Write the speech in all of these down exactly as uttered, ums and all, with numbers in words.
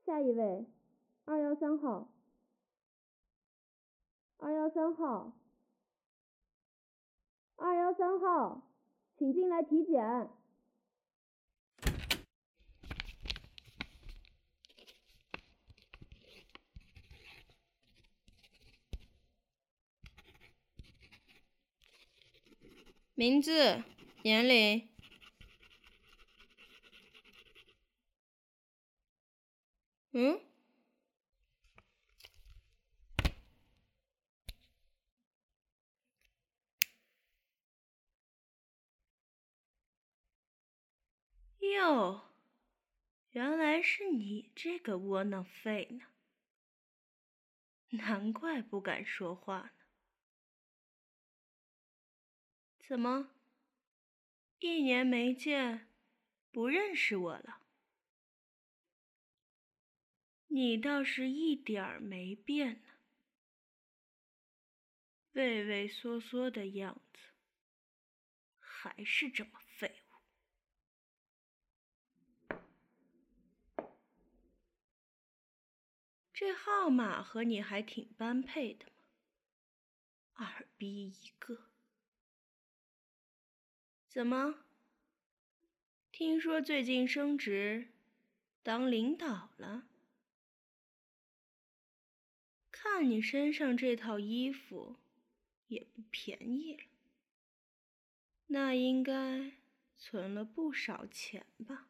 下一位，二幺三号。二幺三号。二幺三号，请进来体检。 名字、年龄。嗯？哟，原来是你这个窝囊废呢，难怪不敢说话呢。怎么，一年没见，不认识我了？你倒是一点儿没变呢，畏畏缩缩的样子，还是这么废物。这号码和你还挺般配的嘛，二逼一个。怎么？听说最近升职，当领导了？看你身上这套衣服，也不便宜了，那应该存了不少钱吧？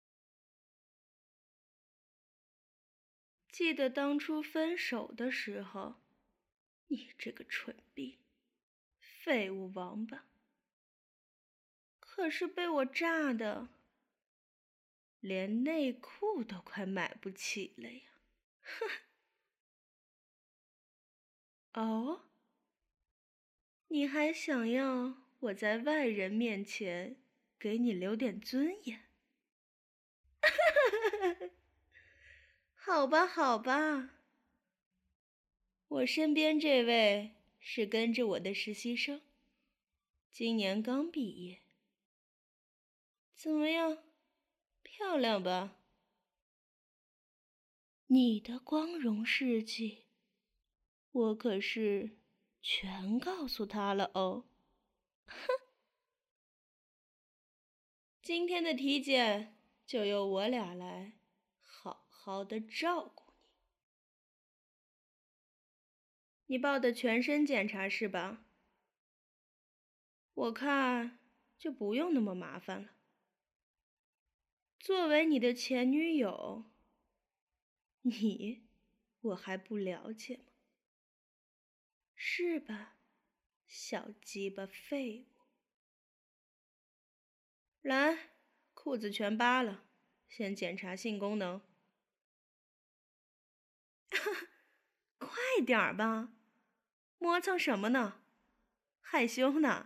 记得当初分手的时候，你这个蠢逼，废物王八，可是被我炸的，连内裤都快买不起了呀！哼！哦，你还想要我在外人面前给你留点尊严？好吧，好吧，我身边这位是跟着我的实习生，今年刚毕业。怎么样，漂亮吧？你的光荣事迹，我可是全告诉他了哦。哼！今天的体检就由我俩来好好的照顾你。你报的全身检查是吧？我看就不用那么麻烦了。作为你的前女友，你我还不了解吗？是吧，小鸡巴废物？来，裤子全扒了，先检查性功能。快点儿吧，磨蹭什么呢？害羞呢？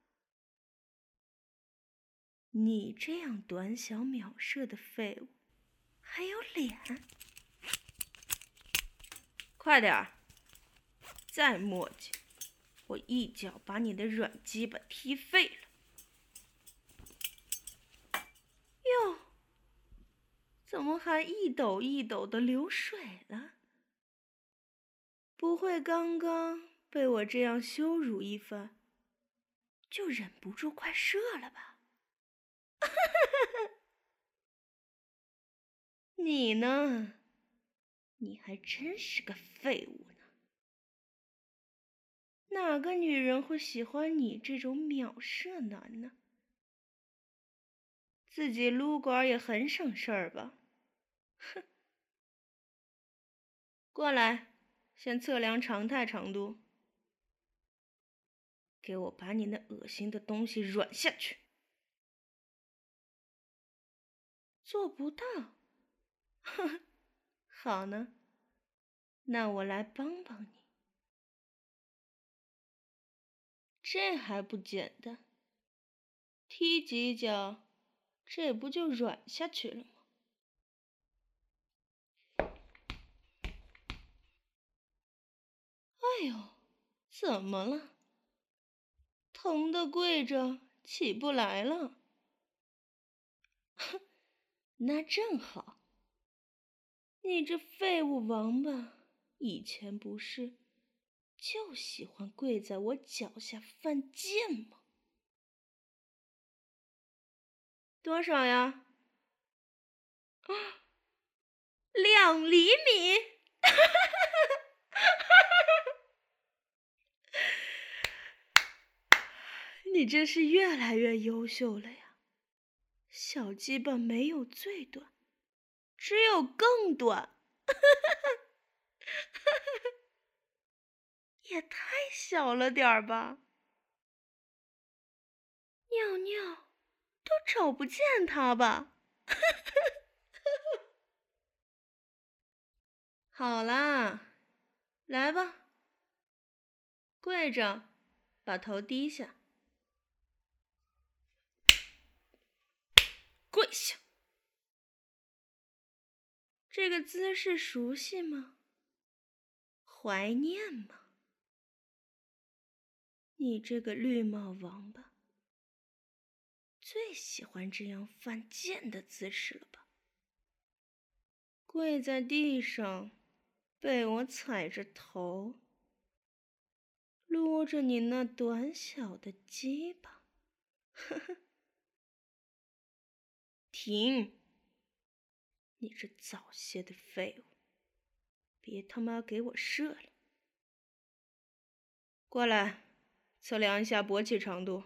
你这样短小渺设的废物，还有脸？快点儿！再磨叽，我一脚把你的软鸡巴踢废了。哟，怎么还一抖一抖的流水了？不会刚刚被我这样羞辱一番，就忍不住快射了吧？你呢？你还真是个废物呢！哪个女人会喜欢你这种秒射男呢？自己撸管也很省事儿吧？哼！过来，先测量常态长度。给我把你那恶心的东西软下去！做不到？哼，好呢，那我来帮帮你。这还不简单？踢几脚，这不就软下去了吗？哎呦，怎么了？疼得跪着起不来了？哼，那正好， 你这废物王八，以前不是就喜欢跪在我脚下犯贱吗？多少呀？啊，两厘米！你真是越来越优秀了呀！小鸡巴没有最短，只有更短。也太小了点儿吧！尿尿都找不见它吧？好啦，来吧，跪着，把头低下。跪下。这个姿势熟悉吗？怀念吗？你这个绿帽王八，最喜欢这样犯贱的姿势了吧？跪在地上，被我踩着头，撸着你那短小的鸡巴。呵呵。停！你这早泄的废物，别他妈给我射了！过来，测量一下勃起长度。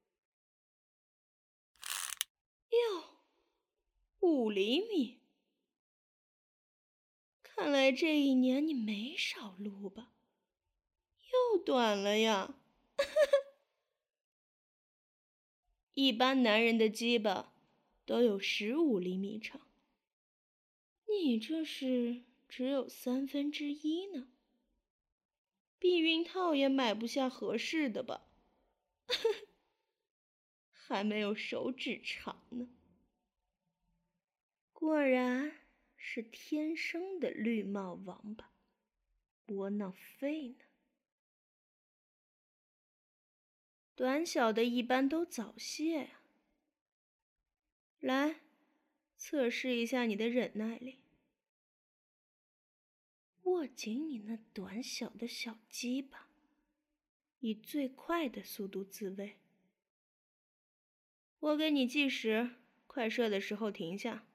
哟，五厘米！看来这一年你没少撸吧？又短了呀！一般男人的鸡巴都有十五厘米长，你这是只有三分之一呢。避孕套也买不下合适的吧？还没有手指长呢。果然是天生的绿帽王八，窝囊废呢。短小的一般都早泄啊。来，测试一下你的忍耐力。握紧你那短小的小鸡巴，以最快的速度自慰。我给你计时，快射的时候停下。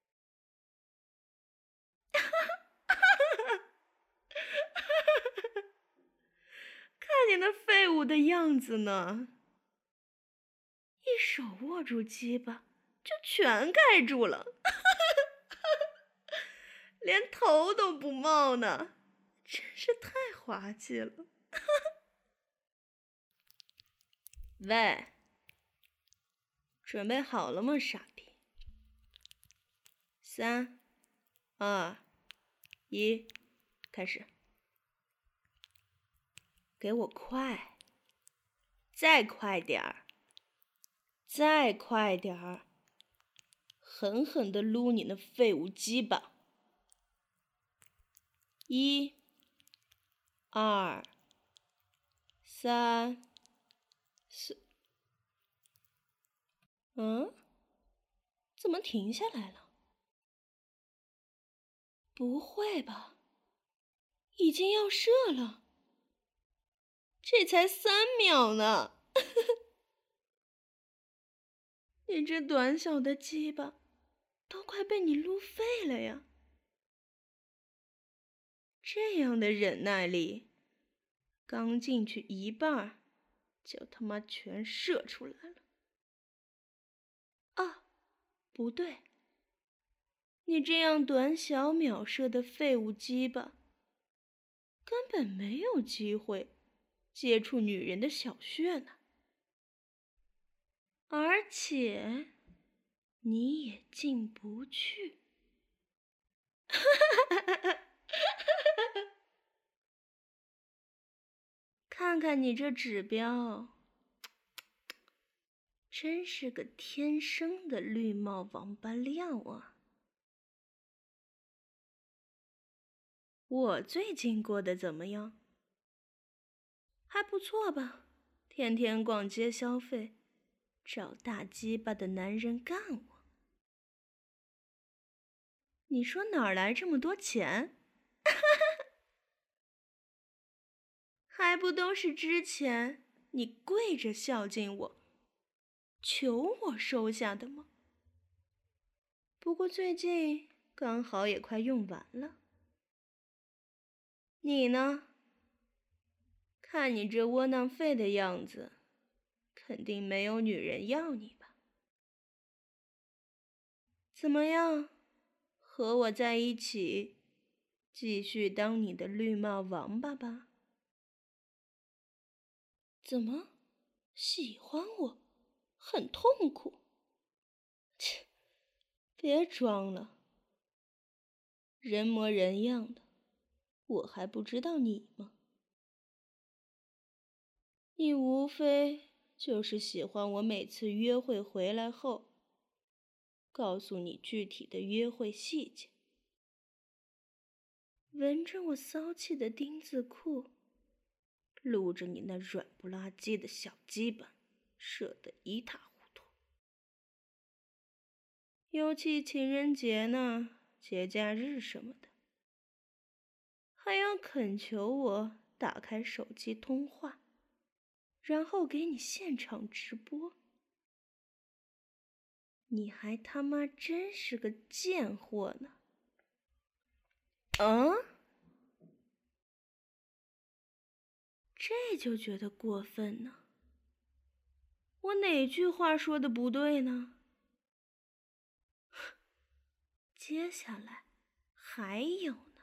看你那废物的样子呢，一手握住鸡巴就全盖住了，连头都不冒呢，真是太滑稽了。喂，准备好了吗，傻逼？三、二、一，开始。给我快，再快点儿，再快点儿，狠狠地撸你那废物鸡巴！一、二、三、四。嗯？怎么停下来了？不会吧？已经要射了？这才三秒呢！你这短小的鸡巴都快被你撸废了呀！这样的忍耐力，刚进去一半就他妈全射出来了。啊，不对，你这样短小秒射的废物鸡巴，根本没有机会接触女人的小穴呢。而且你也进不去。看看你这指标，真是个天生的绿帽王八料啊！我最近过得怎么样？还不错吧，天天逛街消费，找大鸡巴的男人干我。 你说哪儿来这么多钱？还不都是之前你跪着孝敬我，求我收下的吗？不过最近刚好也快用完了。你呢？看你这窝囊废的样子，肯定没有女人要你吧？怎么样，和我在一起，继续当你的绿帽王八吧？怎么，喜欢我，很痛苦？切，别装了，人模人样的，我还不知道你吗？你无非就是喜欢我每次约会回来后，告诉你具体的约会细节，闻着我骚气的丁字裤，撸着你那软不拉几的小鸡巴，射得一塌糊涂。尤其情人节呢，节假日什么的，还要恳求我打开手机通话，然后给你现场直播。你还他妈真是个贱货呢！嗯？这就觉得过分呢？我哪句话说的不对呢？接下来还有呢。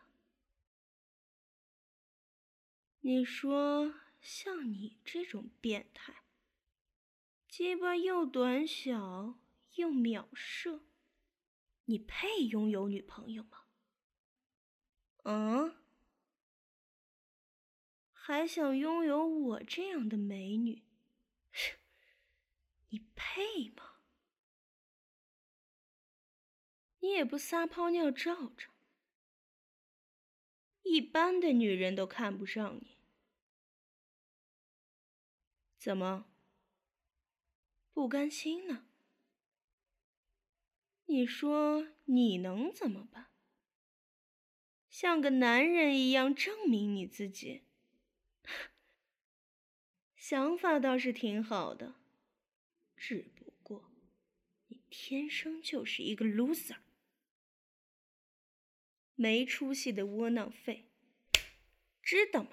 你说像你这种变态，鸡巴又短小又秒射，你配拥有女朋友吗？嗯？还想拥有我这样的美女，你配吗？你也不撒泡尿照照，一般的女人都看不上你。怎么，不甘心呢？你说你能怎么办？像个男人一样证明你自己？想法倒是挺好的，只不过你天生就是一个 loser， 没出息的窝囊废，知道吗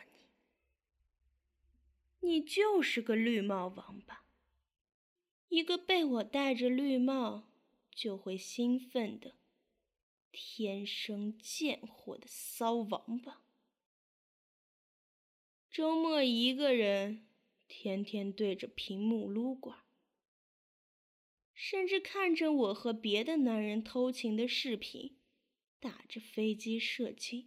你？你就是个绿帽王八，一个被我戴着绿帽就会兴奋的天生贱货的骚王八。周末一个人天天对着屏幕撸管，甚至看着我和别的男人偷情的视频，打着飞机射精。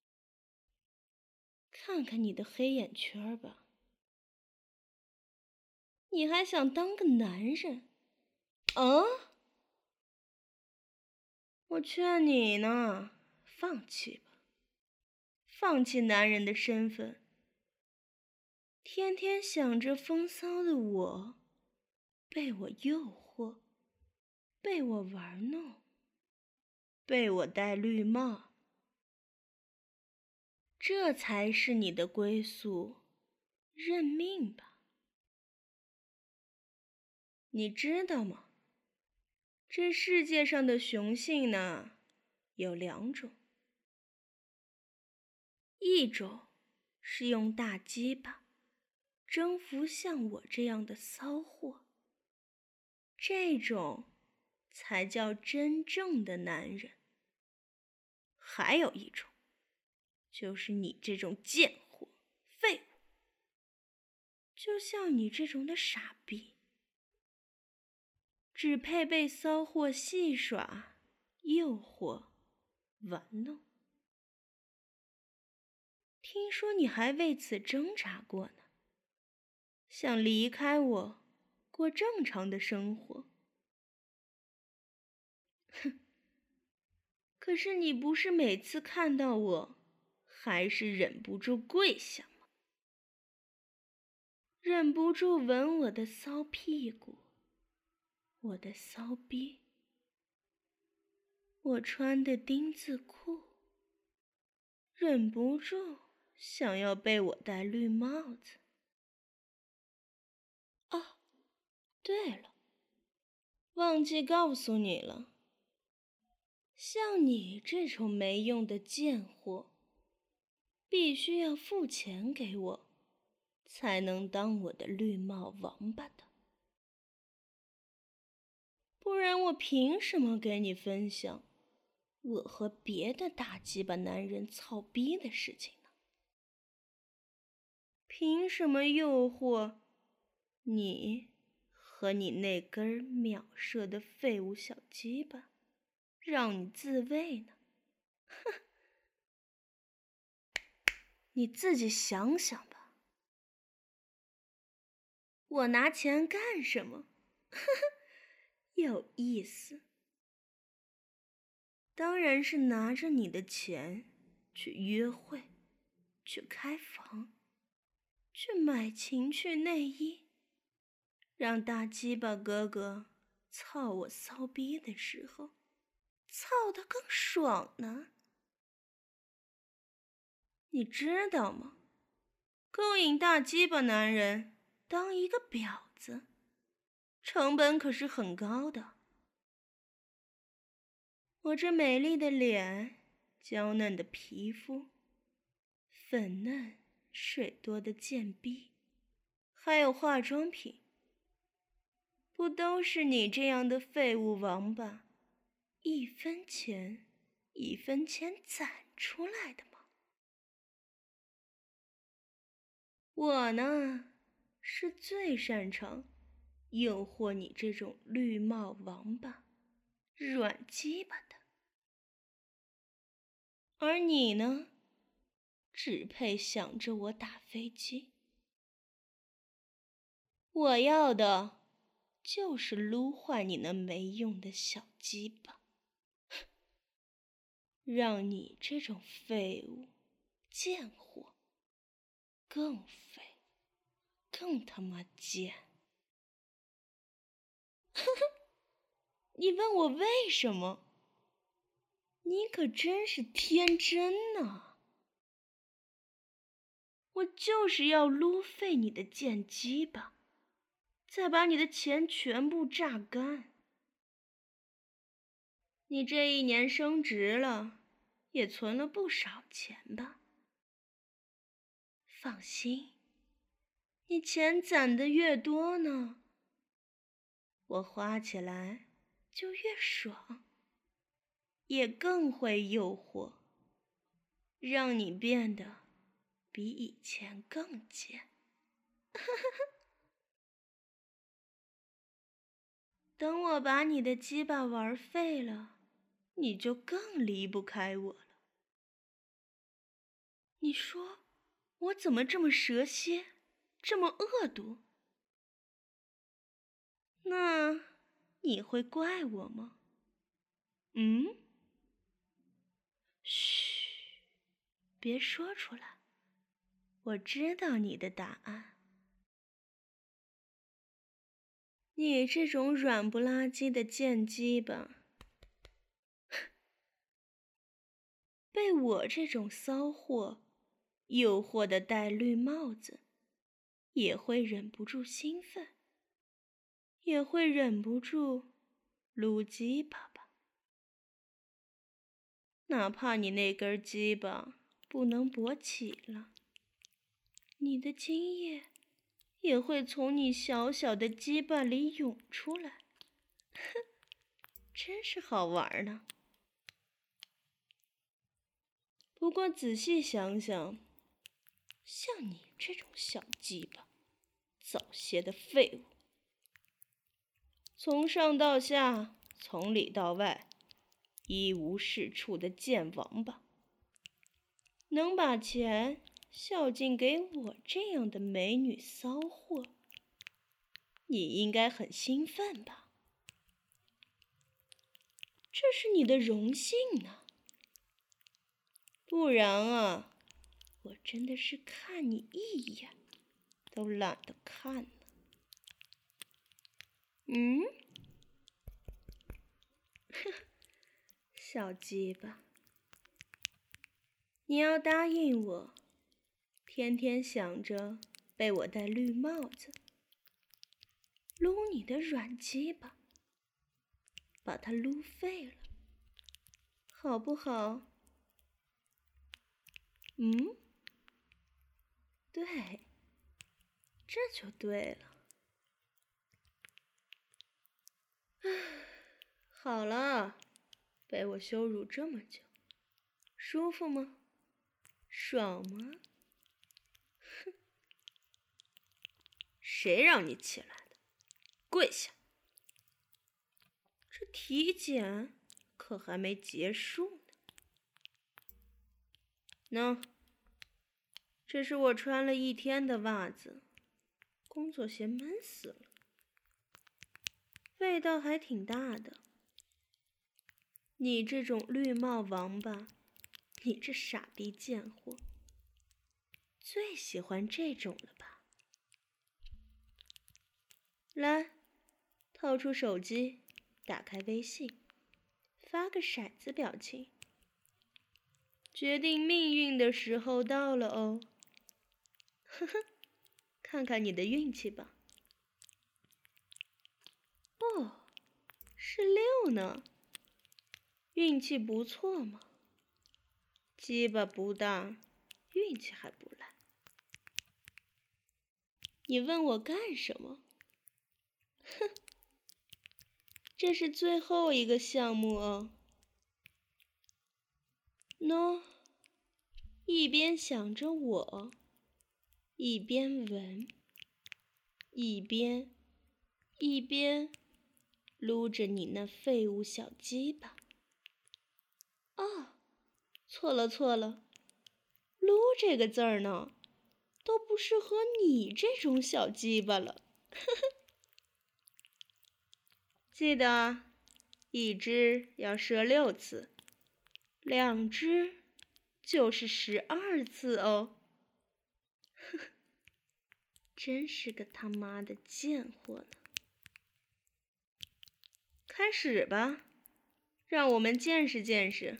看看你的黑眼圈吧，你还想当个男人？啊？我劝你呢，放弃吧，放弃男人的身份，天天想着风骚的我，被我诱惑，被我玩弄，被我戴绿帽，这才是你的归宿，认命吧。你知道吗？这世界上的雄性呢，有两种，一种是用大鸡巴征服像我这样的骚货，这种才叫真正的男人。还有一种，就是你这种贱货、废物，就像你这种的傻逼，只配被骚货戏耍、诱惑、玩弄。听说你还为此挣扎过呢，想离开我，过正常的生活。哼，可是你不是每次看到我，还是忍不住跪下吗？忍不住吻我的骚屁股，我的骚逼。 我穿的丁字裤，忍不住想要被我戴绿帽子。哦，对了，忘记告诉你了，像你这种没用的贱货，必须要付钱给我，才能当我的绿帽王八的。不然我凭什么给你分享我和别的大鸡巴男人操逼的事情呢？凭什么诱惑你和你那根秒射的废物小鸡巴，让你自慰呢？哼，你自己想想吧。我拿钱干什么？呵呵，有意思。当然是拿着你的钱去约会，去开房，去买情趣内衣，让大鸡巴哥哥操我骚逼的时候，操得更爽呢。你知道吗？勾引大鸡巴男人当一个婊子，成本可是很高的。我这美丽的脸，娇嫩的皮肤，粉嫩水多的贱逼，还有化妆品，不都是你这样的废物王八一分钱一分钱攒出来的吗？我呢，是最擅长诱惑你这种绿帽王八软鸡巴的。而你呢，只配想着我打飞机。我要的就是撸坏你那没用的小鸡巴，让你这种废物贱货更废更他妈贱。呵呵，你问我为什么？你可真是天真呢。我就是要撸废你的贱鸡巴，再把你的钱全部榨干。你这一年升职了，也存了不少钱吧？放心，你钱攒得越多呢，我花起来就越爽，也更会诱惑，让你变得比以前更贱。等我把你的鸡巴玩废了，你就更离不开我了。你说我怎么这么蛇蝎，这么恶毒？那你会怪我吗？嗯？嘘，别说出来，我知道你的答案。你这种软不拉几的贱鸡巴，被我这种骚货诱惑的戴绿帽子，也会忍不住兴奋，也会忍不住撸鸡巴吧。哪怕你那根鸡巴不能勃起了，你的精液也会从你小小的鸡巴里涌出来。哼，真是好玩呢。不过仔细想想，像你这种小鸡巴，早泄的废物，从上到下，从里到外，一无是处的贱王八，能把钱孝敬给我这样的美女骚货，你应该很兴奋吧？这是你的荣幸呢。不然啊，我真的是看你一眼都懒得看了。嗯？ 小鸡巴，你要答应我，天天想着被我戴绿帽子，撸你的软鸡巴，把它撸废了，好不好？嗯，对，这就对了。好了，被我羞辱这么久，舒服吗？爽吗？哼，谁让你起来的？跪下！这体检可还没结束呢。喏，这是我穿了一天的袜子，工作鞋闷死了，味道还挺大的。你这种绿帽王八，你这傻逼贱货，最喜欢这种了吧？来，掏出手机，打开微信，发个骰子表情。决定命运的时候到了哦。呵呵，看看你的运气吧。哦，是六呢，运气不错嘛。鸡巴不大，运气还不赖。你问我干什么？哼，这是最后一个项目哦。喏，一边想着我，一边闻，一边一边撸着你那废物小鸡巴。哦，错了错了，撸这个字儿呢，都不适合你这种小鸡巴了。呵呵，记得一只要射六次，两只就是十二次哦。呵呵，真是个他妈的贱货呢。开始吧，让我们见识见识。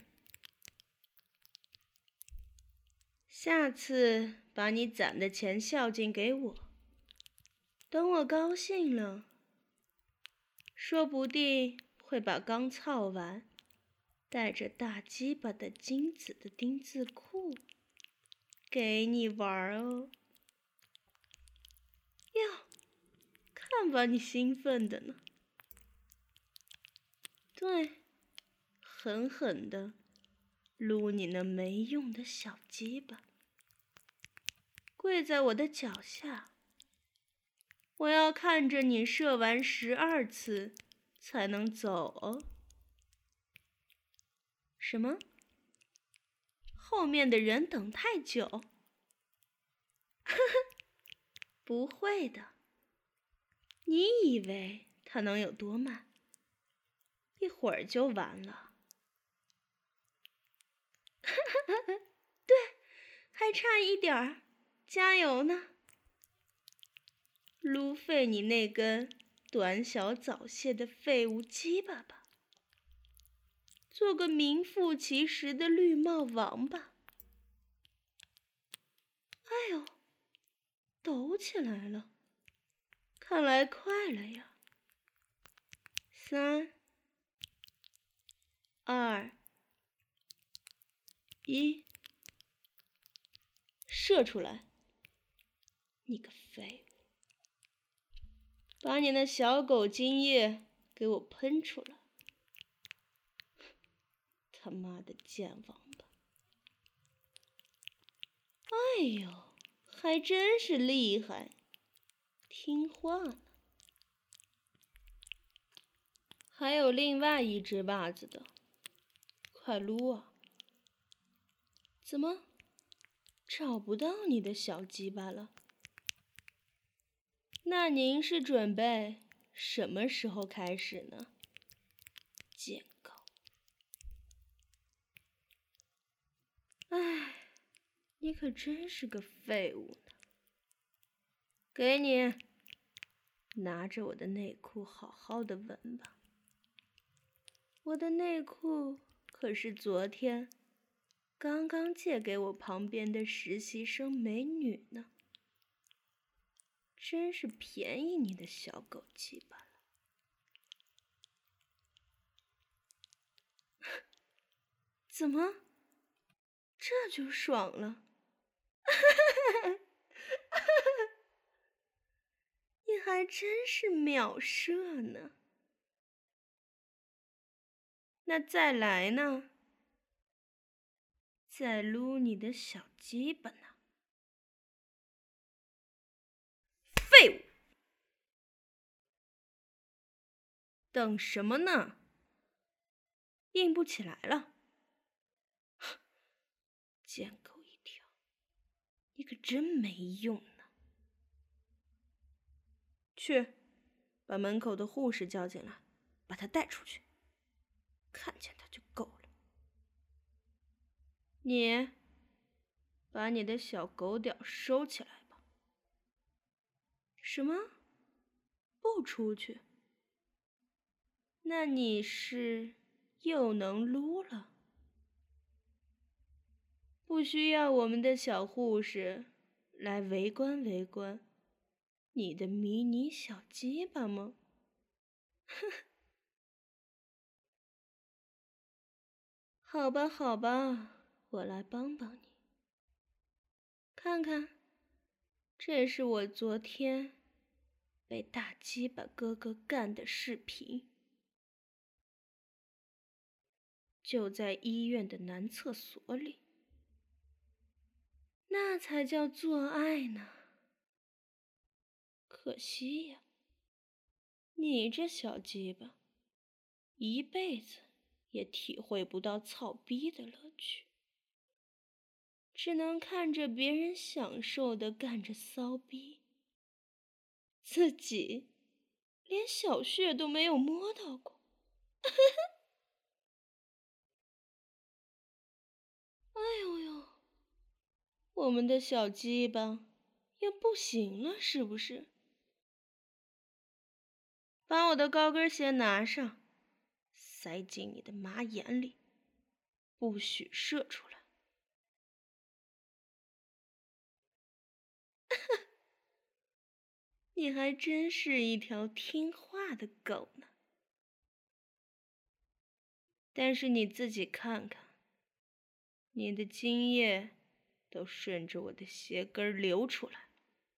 下次把你攒的钱孝敬给我，等我高兴了，说不定会把刚操完带着大鸡巴的金子的丁字裤给你玩哦。哟，看把你兴奋的呢。对，狠狠的撸你那没用的小鸡巴，跪在我的脚下，我要看着你射完十二次才能走哦。什么？后面的人等太久？呵呵，不会的。你以为他能有多慢？一会儿就完了。哈哈哈，对，还差一点儿，加油呢！撸废你那根短小早泄的废物鸡巴吧，做个名副其实的绿帽王八。哎呦，抖起来了，看来快了呀。三、二、一，射出来！你个废物，把你那小狗精液给我喷出来！他妈的贱王八！哎呦，还真是厉害，听话呢。还有另外一只袜子的，快撸啊！怎么找不到你的小鸡巴了？那您是准备什么时候开始呢？贱狗！唉，你可真是个废物呢。给你，拿着我的内裤好好的闻吧。我的内裤可是昨天刚刚借给我旁边的实习生美女呢，真是便宜你的小狗鸡巴了。怎么，这就爽了？你还真是秒射呢。那再来呢？再撸你的小鸡巴呢？废物！等什么呢？硬不起来了？贱狗一条，你可真没用呢！去，把门口的护士叫进来，把他带出去。看见他就够了。你，把你的小狗屌收起来吧。什么？不出去？那你是又能撸了？不需要我们的小护士来围观围观你的迷你小鸡巴吗？好吧，好吧，我来帮帮你。看看，这是我昨天被大鸡巴哥哥干的视频，就在医院的男厕所里，那才叫做爱呢。可惜呀，你这小鸡巴一辈子也体会不到操逼的乐趣，只能看着别人享受的干着骚逼，自己连小穴都没有摸到过。哎呦呦，我们的小鸡巴也不行了是不是？把我的高跟鞋拿上，塞进你的马眼里，不许射出来。你还真是一条听话的狗呢。但是你自己看看，你的精液都顺着我的鞋跟流出来，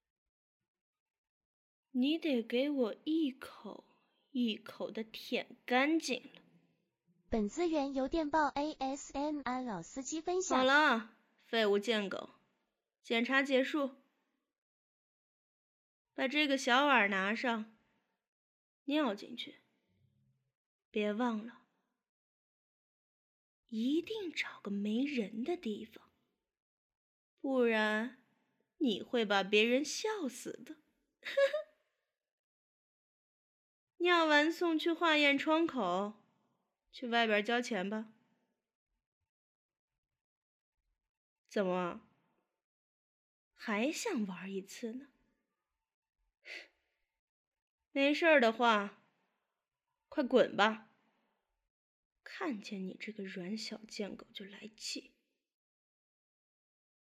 你得给我一口一口的舔干净了。 本资源由电报 A S M R 老司机分享。 好了，废物贱狗，检查结束，把这个小碗拿上，尿进去。别忘了，一定找个没人的地方，不然你会把别人笑死的。尿完送去化验窗口，去外边交钱吧。怎么，还想玩一次呢？没事儿的话，快滚吧！看见你这个软小贱狗就来气。